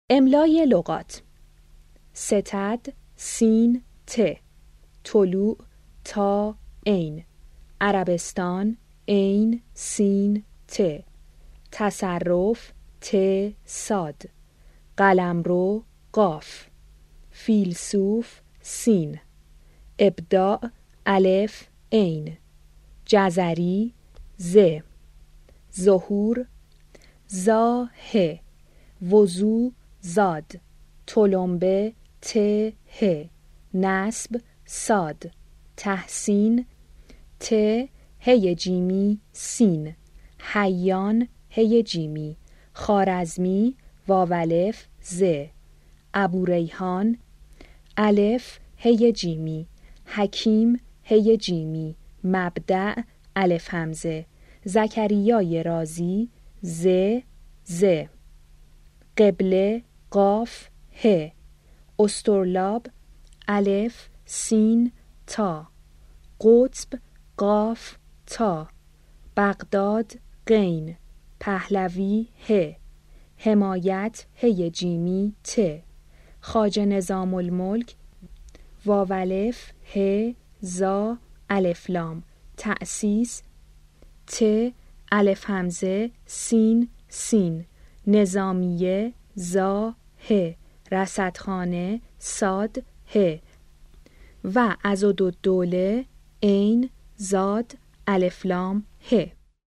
املای لغات: ستد، سین، ت. طلوع، تا، عین. عربستان، عین، سین، ت. تصرف، ت، صاد. قلمرو، قاف. فیلسوف، سین. ابداع، الف، عین. جزری، ز. ظهور، زا، ه. وضو، زاد. تلمبه، ت، ه. نصب، صاد. تحسین، ت، هی جیمی، سین. حیان، هی جیمی. خوارزمی، واو الف، ز. ابوریحان، الف، هی جیمی. حکیم، هی جیمی. مبدأ، الف همزه. زکریای رازی، ز، ز. قبله، قاف، ه. اسطرلاب، الف، سین، تا. قطب، قاف، تا. بغداد، غین. پهلوی، ه. حمایت، هی جیمی، ت. خواجه نظام الملک، واو الف، ه، زا، الف لام. تأسیس، ت، الف همزه، سین، سین. نظامیه، زا، ه. رصدخانه، صاد، ه. و عضدالدوله، عین، زاد، الف لام، ه.